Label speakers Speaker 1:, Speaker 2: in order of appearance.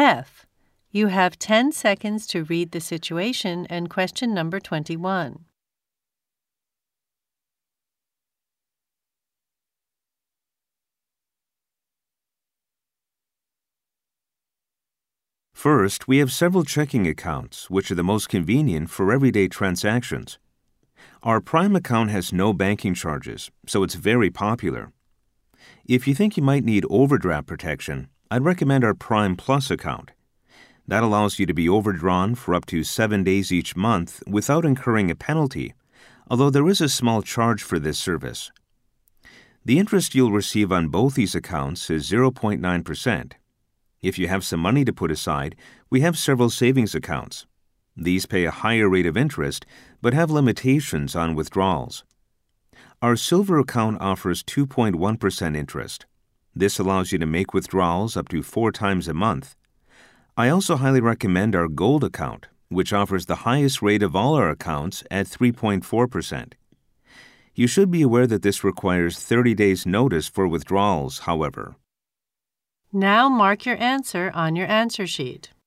Speaker 1: F. You have 10 seconds to read the situation and question number 21.
Speaker 2: First, we have several checking accounts, which are the most convenient for everyday transactions. Our Prime account has no banking charges, so it's very popular. If you think you might need overdraft protection, I'd recommend our Prime Plus account. That allows you to be overdrawn for up to 7 days each month without incurring a penalty, although there is a small charge for this service. The interest you'll receive on both these accounts is 0.9%. If you have some money to put aside, we have several savings accounts. These pay a higher rate of interest, but have limitations on withdrawals. Our Silver account offers 2.1% interest. This allows you to make withdrawals up to 4 times a month. I also highly recommend our Gold account, which offers the highest rate of all our accounts at 3.4%. You should be aware that this requires 30 days' notice for withdrawals, however.
Speaker 1: Now mark your answer on your answer sheet.